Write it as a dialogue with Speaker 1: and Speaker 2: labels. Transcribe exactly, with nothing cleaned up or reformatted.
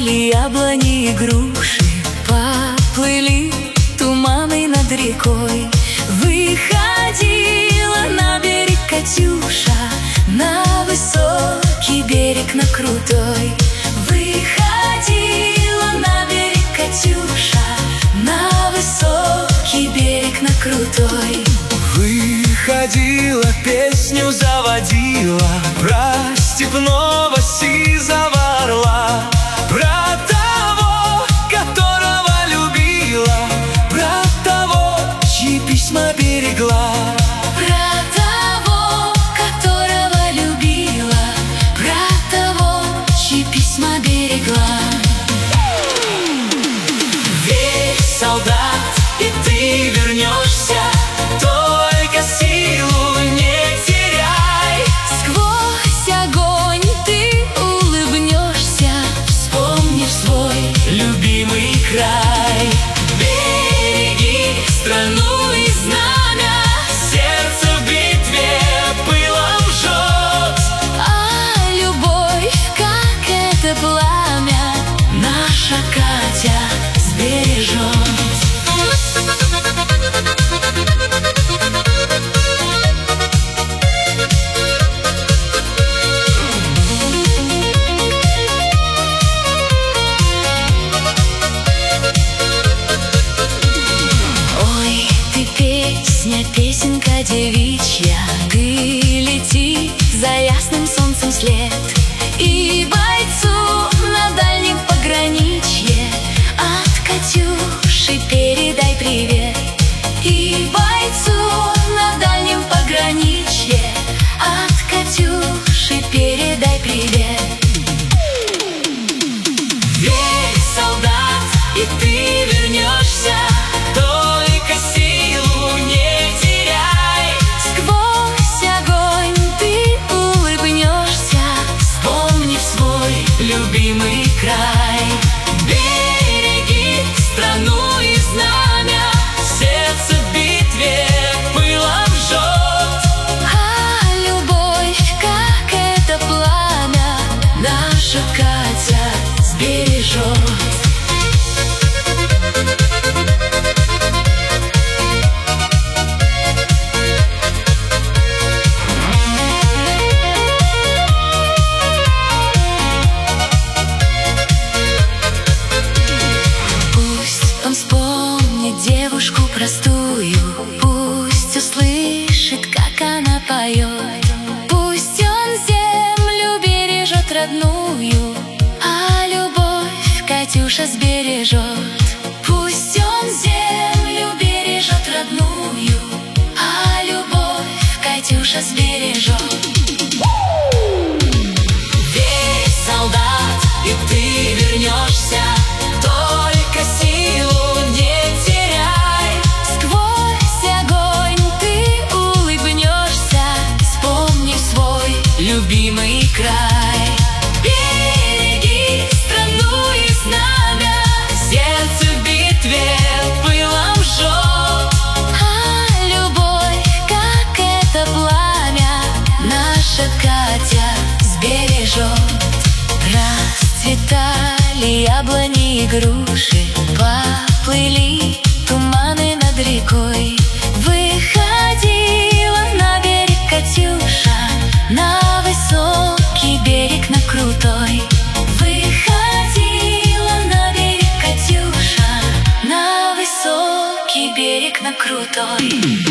Speaker 1: Расцветали яблони и груши, поплыли туманы над рекой. Выходила на берег Катюша, на высокий берег, на крутой. Выходила на берег Катюша, на высокий берег, на крутой.
Speaker 2: Выходила, песню заводила про степного сизого орла, про того, которого любила, про того, чьи письма берегла.
Speaker 1: Про того, которого любила, про того, чьи письма берегла.
Speaker 2: Верь, солдат, и ты вернешься, только силу не теряй.
Speaker 1: Сквозь огонь ты улыбнешься, вспомнив свой
Speaker 2: любимый край. Береги страну и знамя, сердце в битве пылом жжет.
Speaker 1: А любовь, как это пламя, наша Катя сбережет. Песенка девичья, ты лети за ясным солнцем след, и бойцу на дальнем пограничье от Катюши передай привет. И бойцу на дальнем пограничье от Катюши передай привет.
Speaker 2: Верь, солдат, и ты вернешься, только силу не теряй.
Speaker 1: Сквозь огонь ты улыбнешься, вспомнив свой
Speaker 2: любимый край. Береги страну и знамя, сердце в битве пылом жжет.
Speaker 1: А любовь, как это пламя, наша Катя сбережет. Девушку простую, пусть услышит, как она поет. Пусть он землю бережет родную, а любовь Катюша сбережет. Пусть он землю бережет родную, а любовь Катюша сбережет.
Speaker 2: Верь, солдат, и ты вернешься, только силу не теряй.
Speaker 1: Сквозь огонь ты улыбнешься, вспомнив свой
Speaker 2: любимый край. Береги страну и знамя, сердце в битве пылом жжет.
Speaker 1: А любовь, как это пламя, наша Катя сбережет. Расцветали яблони и груши, поплыли туманы над рекой. Выходила на берег Катюша, на высокий берег, на крутой. Выходила на берег Катюша, на высокий берег, на крутой.